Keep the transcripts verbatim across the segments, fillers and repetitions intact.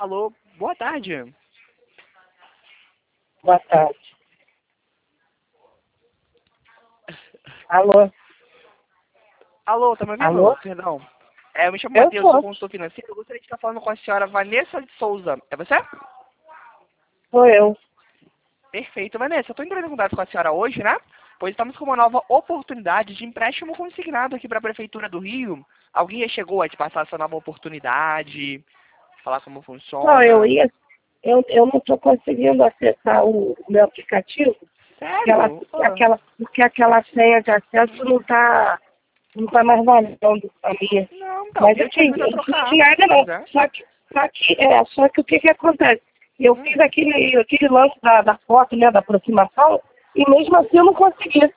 Alô, boa tarde. Boa tarde. Alô? Alô, tá me ouvindo? Alô? Perdão. É, eu me chamo Eu Matheus, sou tô. consultor financeiro. Eu gostaria de estar falando com a senhora Vanessa de Souza. É você? Sou eu. Perfeito, Vanessa. Eu estou entrando em contato com a senhora hoje, né? Pois estamos com uma nova oportunidade de empréstimo consignado aqui para a Prefeitura do Rio. Alguém já chegou a te passar essa nova oportunidade? Falar como Não, eu funciona? ia. Eu, eu não estou conseguindo acessar o, o meu aplicativo, aquela, Sério? Ah. aquela, porque aquela senha de acesso não está não tá mais valendo a minha. Não, então. Mas Eu te assim, ajudo a eu não trocar, tinha ainda se não. quiser. Só que, só que, é, só que o que que acontece? Eu Hum, fiz aquele, aquele lance da, da foto, né, da aproximação, e mesmo assim eu não consegui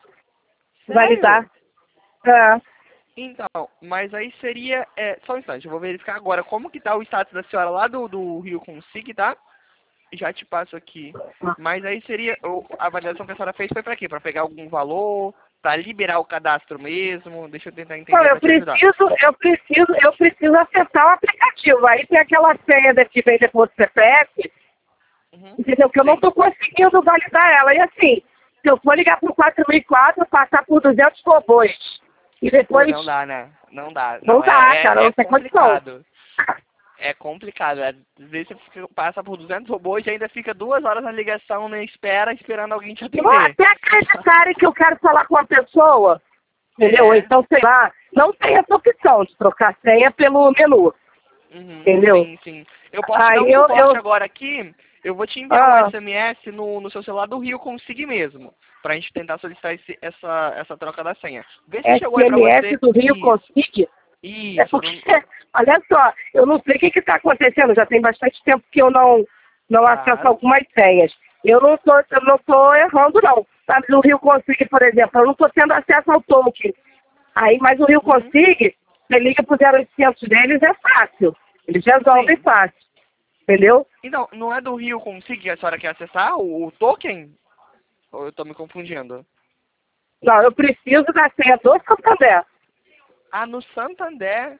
sério? validar. É. Então, mas aí seria... É, só um instante, eu vou verificar agora como que tá o status da senhora lá do, do Rio Consig, tá? Já te passo aqui. Mas aí seria... o- A avaliação que a senhora fez foi pra quê? Pra pegar algum valor? Pra liberar o cadastro mesmo? Deixa eu tentar Não, entender eu pra te ajudar. preciso, eu preciso, eu preciso acessar o aplicativo. Aí tem aquela senha de- que vem depois do C P F, Uhum. entendeu? Que eu não Sim. estou conseguindo validar ela. E assim, se eu for ligar para o quatro mil e quatro, passar por duzentos robôs. E Pô, depois, não dá, né? Não dá. não Não, dá, é, cara, é, é não tem condição. complicado. É complicado. Às vezes você fica- passa por duzentos robôs e ainda fica duas horas na ligação, na espera, esperando alguém te Não atender. até acreditarem que eu quero falar com a pessoa, entendeu? Ou É. então, sei lá, não tem essa opção de trocar senha pelo menu, Uhum, entendeu? sim, sim. Eu posso te dar Aí um eu, suporte eu agora aqui. Eu vou te enviar um ah, S M S no, no seu celular do Rio Consig mesmo. Pra gente tentar solicitar esse- essa, essa troca da senha. Vê se chegou aí pra S M S você. do Rio Isso. Consigue. É Isso. porque, Não... olha só, eu não sei o que está acontecendo, já tem bastante tempo que eu não, não acesso Claro. algumas senhas. Eu não estou eu não tô errando, não. Sabe, no Rio Consigue, por exemplo, eu não estou tendo acesso ao token. Aí, mas o Rio Uhum. Consigue, você liga para o zero oitocentos deles, é fácil. Eles resolvem Sim. fácil, entendeu? Então, não é do Rio Consig que a senhora quer acessar o, o token? Ou eu tô me confundindo? Não, eu preciso da senha do Santander. Ah, no Santander.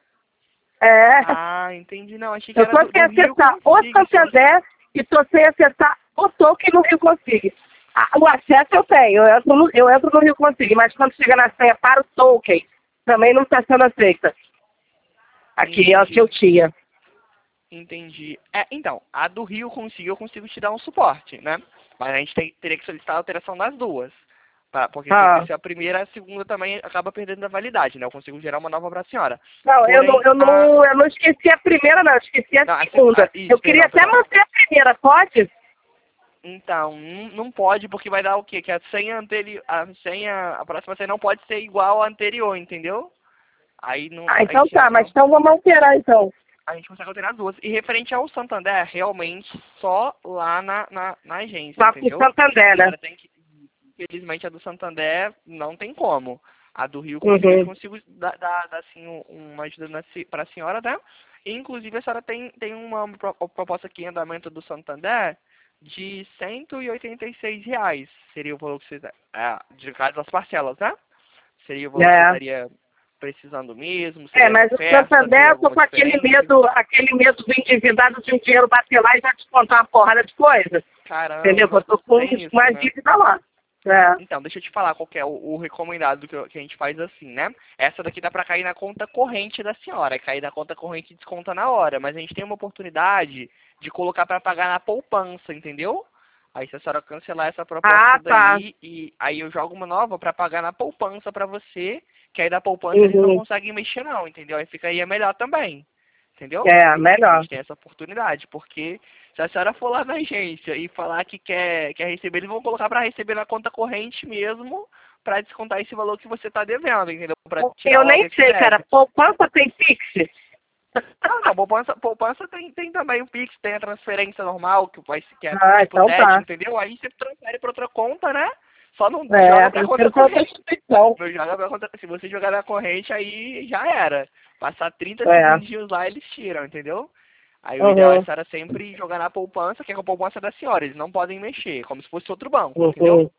É, Ah, entendi. Não, achei que eu era estou do, sem do Rio acessar o Consig. Só. Santander e estou sem acessar o token no Rio Consigo. Ah, o acesso eu tenho, eu entro, no, eu entro no Rio Consigo, mas quando chega na senha para o token, também não está sendo aceita. Aqui é o que eu Entendi. tinha. Entendi. É, então, a do Rio consigo, eu consigo te dar um suporte, né? Mas a gente tem, teria que solicitar a alteração das duas. Tá? Porque se Ah, esquecer a primeira, a segunda também acaba perdendo a validade, né? Eu consigo gerar uma nova para a senhora. não, eu não, Porém, eu, a... não, eu não esqueci a primeira, não, eu esqueci a Não, a, se- a- segunda. Eu isso, queria perdão, até perdão. manter a primeira, pode? Então, não não pode, porque vai dar o quê? Que a senha anterior, a senha, a próxima senha não pode ser igual à anterior, entendeu? Aí não, Ah, a então gente tá, já mas não, então vamos alterar então. a gente consegue alterar as duas. E referente ao Santander, realmente só lá na, na, na agência, Só com o entendeu? Santander, A né? senhora tem que, infelizmente a do Santander não tem como. A do Rio consigo, eu Uhum. consigo dar, dar, dar assim, um- uma ajuda para a senhora, né? E, inclusive a senhora tem, tem uma pro- proposta aqui em andamento do Santander de cento e oitenta e seis reais. Seria o valor que você... É, de cada das parcelas, né? Seria o valor que você É. estaria precisando mesmo? É, Seria essa mas o oferta? Santander, Vê eu tô alguma com aquele diferente? medo, aquele medo do endividado de um dinheiro bater lá e já descontar uma porrada de coisa. Entendeu? Eu Caramba, tô com tem isso, mais né? dívida lá. É. Então, deixa eu te falar qual que é o, o recomendado que, eu- que a gente faz assim, né? Essa daqui dá pra cair na conta corrente da senhora. Cair na conta corrente desconta na hora. Mas a gente tem uma oportunidade de colocar pra pagar na poupança, entendeu? Aí se a senhora cancelar essa proposta Ah, tá. daí, e aí eu jogo uma nova pra pagar na poupança pra você, que aí da poupança eles não Uhum. conseguem mexer não, entendeu? Aí fica aí é melhor também, entendeu? É, A melhor. gente tem essa oportunidade, porque se a senhora for lá na agência e falar que quer, quer receber, eles vão colocar para receber na conta corrente mesmo, para descontar esse valor que você está devendo, entendeu? Para tirar Eu logo nem esse sei, cara. débito. Poupança tem Pix? Não, não, poupança, poupança tem, tem também o Pix, tem a transferência normal, que, vai, que é Ah, tipo então TED, tá. entendeu? Aí você transfere para outra conta, né? Só não joga É, para eu conta quero pra outra corrente. instituição. Não joga pra conta, se você jogar na corrente, aí já era. Passar trinta É. segundinhos lá, eles tiram, entendeu? Aí o ideal é a Uhum. senhora sempre jogar na poupança, que é a poupança da senhora. Eles não podem mexer, como se fosse outro banco, entendeu? Uhum.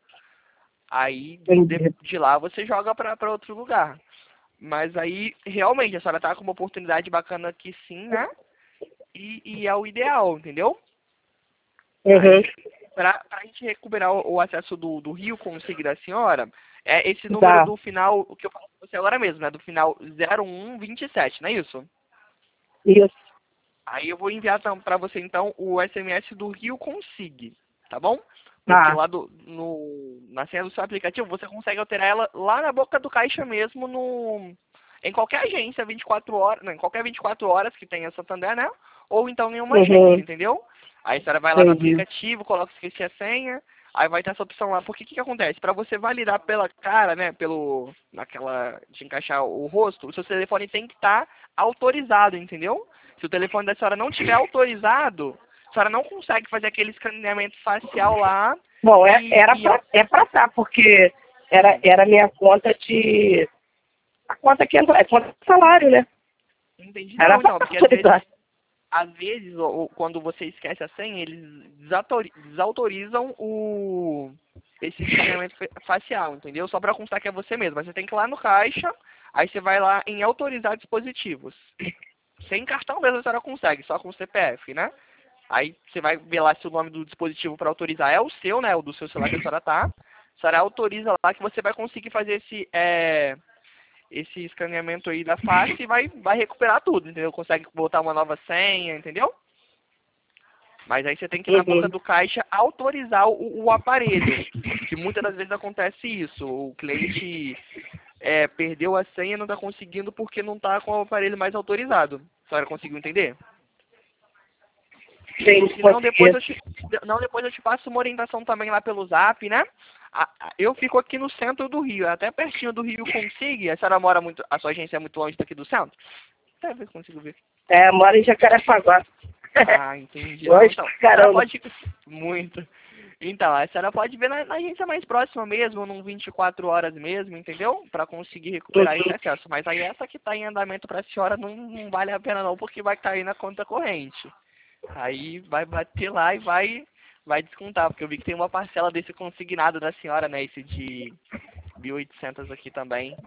Aí de, Entendi. de lá você joga pra, pra outro lugar. Mas aí, realmente, a senhora tá com uma oportunidade bacana aqui sim, né? e, e é o ideal, entendeu? Uhum. Para a gente recuperar o, o acesso do, do Rio Consig da senhora, é esse número Tá. do final, o que eu falo com você agora mesmo, né? Do final zero um vinte e sete, não é isso? Isso. Aí eu vou enviar para você, então, o S M S do Rio Consig, tá bom? Porque Tá. lá do, no, na senha do seu aplicativo, você consegue alterar ela lá na boca do caixa mesmo, no, em qualquer agência, vinte e quatro horas, não, em qualquer vinte e quatro horas que tenha Santander, né? Ou então em uma Uhum. agência, entendeu? Aí a senhora vai lá no Entendi. aplicativo, coloca esqueci a senha, aí vai ter essa opção lá. Porque o que, que acontece? Para você validar pela cara, né, pelo, naquela, de encaixar o rosto, o seu telefone tem que estar autorizado, entendeu? Se o telefone da senhora não tiver autorizado, a senhora não consegue fazer aquele escaneamento facial lá. Bom, é, E, era e pra, é pra tá, porque era, hum, era minha conta de... A conta que entra, é conta de salário, né? entendi. Era Não, pra então, estar porque às vezes, autorizado. às vezes, o- o- quando você esquece a senha, eles desatori- desautorizam o esse escaneamento fa- facial, entendeu? Só para constar que é você mesmo. Mas você tem que ir lá no caixa, aí você vai lá em autorizar dispositivos. Sem cartão mesmo a senhora consegue, só com C P F, né? Aí você vai ver lá se o nome do dispositivo para autorizar é o seu, né? O do seu celular que a senhora tá. A senhora autoriza lá que você vai conseguir fazer esse, é, esse escaneamento aí da face e vai, vai recuperar tudo, entendeu? Consegue botar uma nova senha, entendeu? Mas aí você tem que ir na boca Uhum. do caixa autorizar o, o aparelho. Que muitas das vezes acontece isso. O cliente é, perdeu a senha e não está conseguindo porque não está com o aparelho mais autorizado. A senhora conseguiu entender? Sim, Se não, depois consegui. eu te, não, depois eu te passo uma orientação também lá pelo Zap, né? A- a- Eu fico aqui no centro do Rio, até pertinho do Rio Consig. A senhora mora muito, a sua agência é muito longe daqui do centro? Até ver se consigo ver. É, mora em Jacarepaguá. Ah, entendi. Não, Gosto então, pra a senhora caramba. pode, muito. Então, a senhora pode ver na, na agência mais próxima mesmo, num vinte e quatro horas mesmo, entendeu? Para conseguir recuperar esse Uhum. acesso. Mas aí essa que está em andamento para a senhora não, não vale a pena não, porque vai cair na conta corrente. Aí vai bater lá e vai, vai descontar, porque eu vi que tem uma parcela desse consignado da senhora, né? Esse de mil e oitocentos aqui também.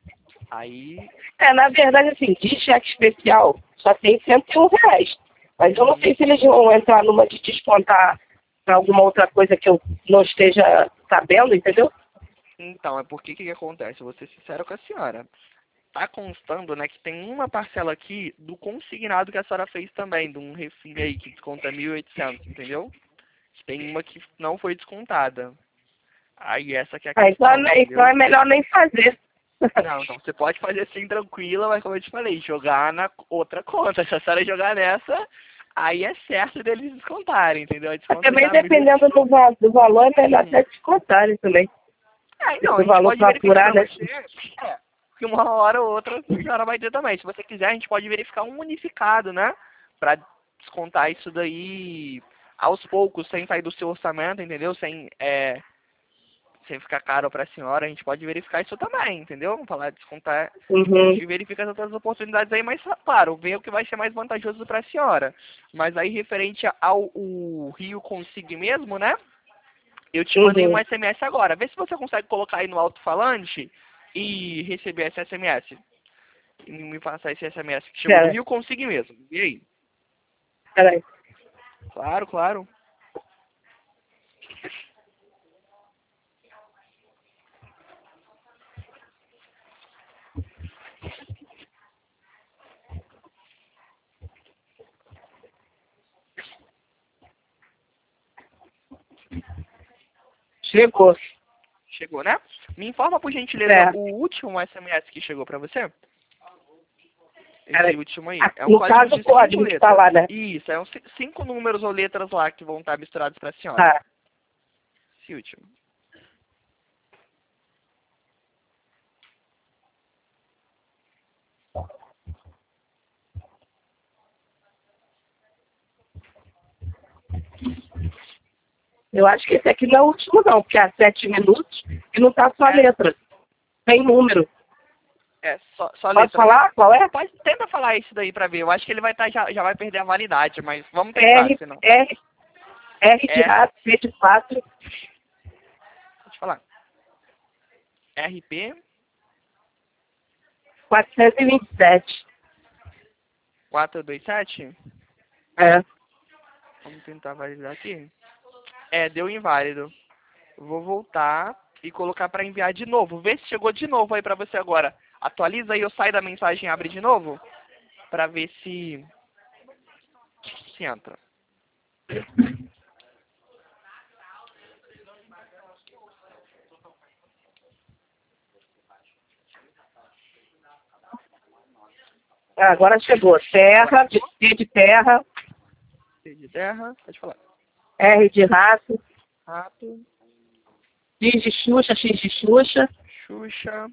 Aí, É, na verdade, assim, de cheque especial só tem cento e um reais. Mas eu não uhum. sei se eles vão entrar numa de descontar pra alguma outra coisa que eu não esteja sabendo, entendeu? Então, é porque o que, que acontece? Vou ser sincero com a senhora. Tá constando, né, que tem uma parcela aqui do consignado que a senhora fez também, de um refil aí que desconta mil e oitocentos, entendeu? Tem uma que não foi descontada. Aí essa que é a Ah, então, questão, é- então é entendeu? melhor nem fazer. Não, então você pode fazer assim tranquila, mas como eu te falei, jogar na outra conta. Se a senhora jogar nessa, aí é certo deles descontarem, entendeu? A desconta Também já mil e dependendo oitocentos. do, va- do valor, é melhor Uhum. até descontarem também. É, então, a Esse gente valor pode para verificar apurar, pra né? você. É, que uma hora ou outra a senhora vai ter também. Se você quiser, a gente pode verificar um unificado, né? Pra descontar isso daí aos poucos, sem sair do seu orçamento, entendeu? Sem, é, sem ficar caro pra senhora, a gente pode verificar isso também, entendeu? Vamos falar de descontar. A Uhum. gente verifica as outras oportunidades aí, mas claro, vê o que vai ser mais vantajoso pra senhora. Mas aí, referente ao o Rio Consig mesmo, né? Eu te mandei um Uhum. S M S agora. Vê se você consegue colocar aí no alto-falante e receber esse S M S. E me passar esse S M S que chegou do Pera, Rio Consig mesmo. E aí? peraí. Claro, claro. Chegou. Chegou, né? Me informa, por gentileza, É, o último S M S que chegou pra você? Esse peraí. último aí. Ah, É um no código caso, o de cinco código que tá letras. lá, né? Isso, é uns ci- cinco números ou letras lá que vão estar misturados pra senhora. Tá. Esse último. Eu acho que esse aqui não é o último, não, porque há sete minutos e não tá só É, letra. Tem número. é só, só Pode letra, né? falar qual é? Pode, tenta falar isso daí pra ver. Eu acho que ele vai estar já, já vai perder a validade, mas vamos tentar, R, senão. R, R de R, rato, P de quatro, deixa eu falar. R P quatrocentos e vinte e sete. quatrocentos e vinte e sete? É. Vamos tentar validar aqui. É, deu inválido. Vou voltar e colocar para enviar de novo. Vê se chegou de novo aí para você agora. Atualiza aí, eu saio da mensagem e abre de novo. Para ver se... se entra. Ah, agora chegou. Terra, de, T de terra, C de terra, pode falar. R de rato, Rato, X de Xuxa, X de Xuxa, Xuxa.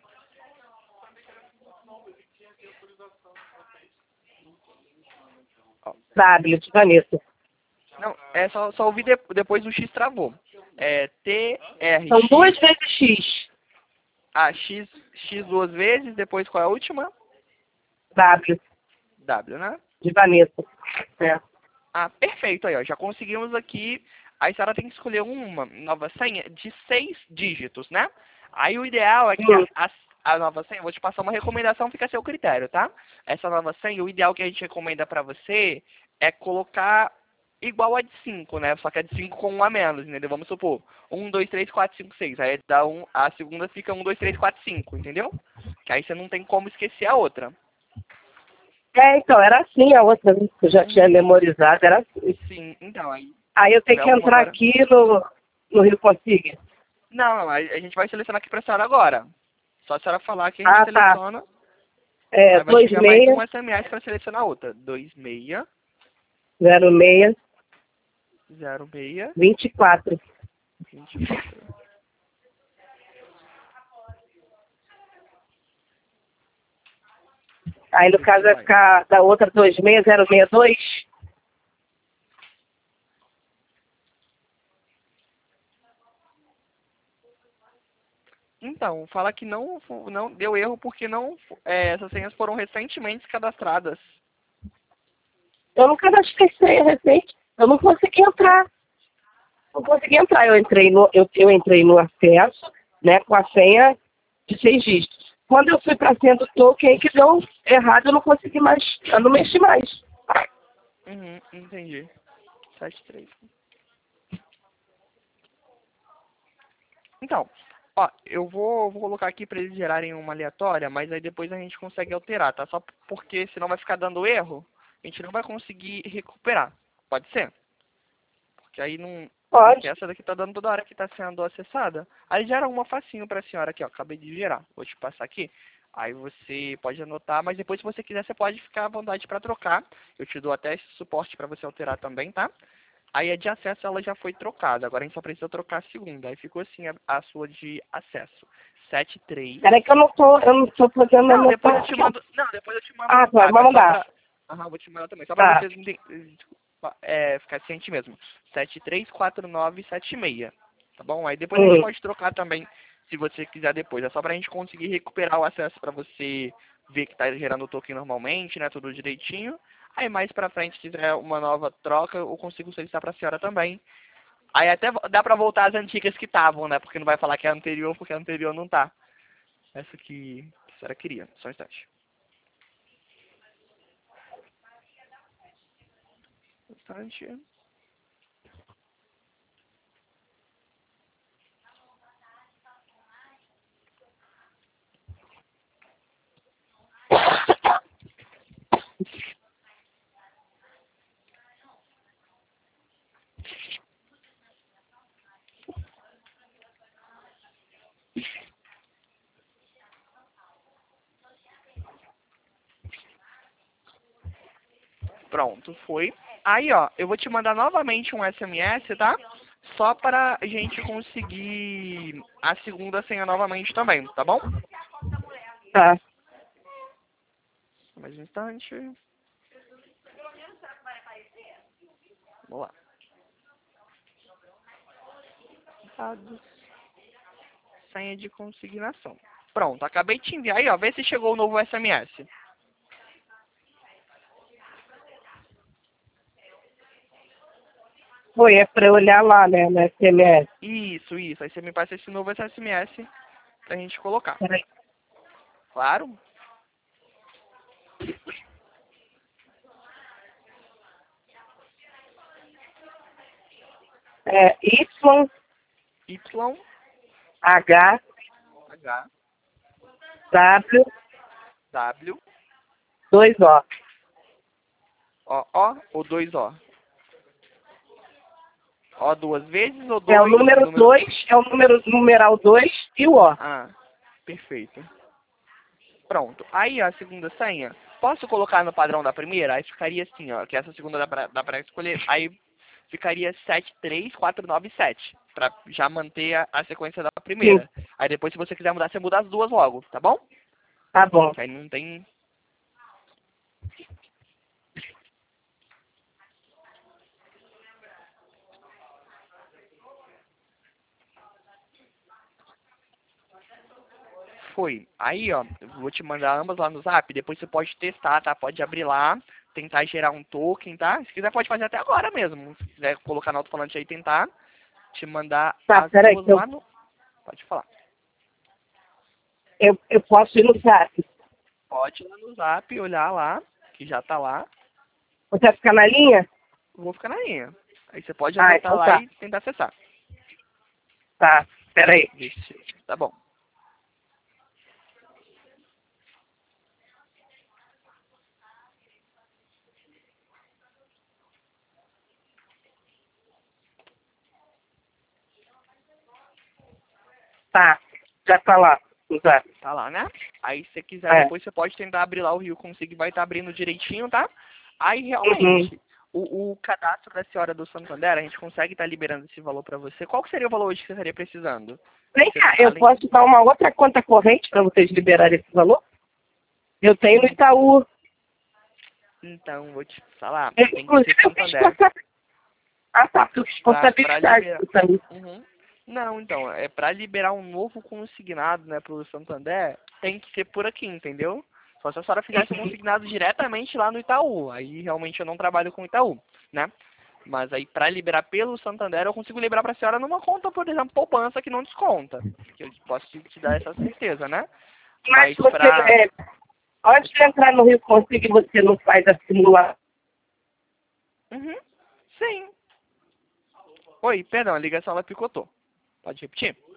Ó, W de Vanessa. não, é só, só ouvir de, depois o X travou. É T, R, São duas X. vezes X. Ah, X, X duas vezes, depois qual é a última? W W, né? de Vanessa. É. Ah, perfeito aí, ó. Já conseguimos aqui. Aí a senhora tem que escolher uma nova senha de seis dígitos, né? Aí o ideal é que Hum. a, a, a nova senha, vou te passar uma recomendação, fica a seu critério, tá? Essa nova senha, o ideal que a gente recomenda pra você é colocar igual a de cinco, né? Só que a de cinco com um a menos, entendeu? Vamos supor, um, dois, três, quatro, cinco, seis. Aí dá um, a segunda fica um, dois, três, quatro, cinco, entendeu? Que aí você não tem como esquecer a outra. É, então, era assim a outra, né, que eu já tinha Uhum. memorizado, era assim. Sim, então, aí Aí eu tenho tiver que alguma entrar agora. aqui no, no Rio Consiga. Não, não, a, a gente vai selecionar aqui pra senhora agora. Só a senhora falar que a gente Ah, tá. seleciona, É, aí vai dois chegar mais um seis S M S para selecionar outra. dois seis zero seis zero seis vinte e quatro. vinte e quatro. Aí no caso vai ficar da outra dois seis zero seis dois. Então, fala que não, fu- não deu erro porque não, é, essas senhas foram recentemente cadastradas. Eu não cadastrei senha recente. Eu não consegui entrar. Não consegui entrar. Eu entrei no, eu, eu entrei no acesso, né, com a senha de seis dígitos. Quando eu fui para a senha do token que deu errado, eu não consegui mais. Eu não mexi mais. Uhum, entendi. sete três. Então, ó, eu vou, vou colocar aqui para eles gerarem uma aleatória, mas aí depois a gente consegue alterar, tá? Só porque senão vai ficar dando erro, a gente não vai conseguir recuperar. Pode ser? Porque aí não... Porque Pode. essa daqui tá dando toda hora que tá sendo acessada. Aí gera uma facinho pra senhora aqui, ó. Acabei de gerar. Vou te passar aqui. Aí você pode anotar, mas depois se você quiser, você pode ficar à vontade pra trocar. Eu te dou até esse suporte pra você alterar também, tá? Aí a de acesso ela já foi trocada. Agora a gente só precisa trocar a segunda. Aí ficou assim a, a sua de acesso. sete três. Peraí que eu não tô, eu não tô fazendo a Não, minha depois eu te parte. mando. Não, depois eu te mando Ah, no claro, zap. vai É só mandar. pra. Aham, vou te mandar também. Só pra Tá. vocês enten- desculpa, é, ficar ciente mesmo. sete três quatro nove sete seis. Tá bom? Aí depois a gente Hum. pode trocar também, se você quiser depois. É só pra gente conseguir recuperar o acesso pra você ver que tá gerando o token normalmente, né? Tudo direitinho. Aí mais pra frente, se quiser uma nova troca, eu consigo solicitar pra senhora também. Aí até vo- dá pra voltar as antigas que estavam, né? Porque não vai falar que é a anterior, porque a anterior não tá. Essa que, que a senhora queria. Só um instante. Um instante. Pronto, foi. Aí, ó, eu vou te mandar novamente um S M S, tá? Só para a gente conseguir a segunda senha novamente também, tá bom? Tá. Mais um instante. Vamos lá. Dados. Senha de consignação. Pronto, acabei de te enviar aí, ó. Vê se chegou o novo S M S. Foi, é pra eu olhar lá, né, no S M S. Isso, isso. Aí você me passa esse novo S M S pra gente colocar. Peraí. Claro? É Y, Y, H, H, W, W, dois O. O, O ou dois O? O duas vezes ou É o dois? número dois, é o número numeral dois e o O. Ah, perfeito. Pronto. Aí, ó, a segunda senha. Posso colocar no padrão da primeira? Aí ficaria assim, ó, que essa segunda dá pra, dá pra escolher. Aí ficaria sete três quatro nove sete, pra já manter a, a sequência da primeira. Sim, Aí depois, se você quiser mudar, você muda as duas logo, tá bom? tá bom. Que aí não tem... Foi. Aí, ó, eu vou te mandar ambas lá no Zap, depois você pode testar, tá? Pode abrir lá, tentar gerar um token, tá? Se quiser, pode fazer até agora mesmo. Se quiser colocar no alto-falante aí e tentar, te mandar Tá, as peraí, duas eu, lá no... Pode falar. eu, eu posso ir no Zap. Pode ir lá no Zap, olhar lá, que já tá lá. Você vai ficar na linha? Eu vou ficar na linha. Aí você pode Ah, apertar então lá tá. e tentar acessar. Tá, peraí. Ver se- Tá bom. Tá, já tá lá no Zap. Tá lá, né? Aí se você quiser, É. depois você pode tentar abrir lá o Rio Consig, vai estar abrindo direitinho, tá? Aí Uhum. realmente, o, o cadastro da senhora do Santander, a gente consegue estar liberando esse valor pra você. Qual que seria o valor hoje que você estaria precisando? Vem Você, cá, eu além... posso dar uma outra conta corrente para vocês liberarem esse valor? Eu tenho no Itaú. Então, vou te falar, Eu, tem que inclusive, ser eu fiz Santander. conta... Ah, tá, fiz Pra, pra contabilidade liberar. do Itaú. Uhum. Não, então, é pra liberar um novo consignado, né, pro Santander, tem que ser por aqui, entendeu? Só se a senhora fizesse o consignado diretamente lá no Itaú. Aí realmente eu não trabalho com Itaú, né? Mas aí pra liberar pelo Santander eu consigo liberar pra senhora numa conta, por exemplo, poupança que não desconta. Que eu posso te, te dar essa certeza, né? Mas Mas você, pra... é, antes de entrar no Rio Consigo, você não faz a simulação? Uhum. Sim. Oi, perdão, a ligação ela picotou. Pode repetir?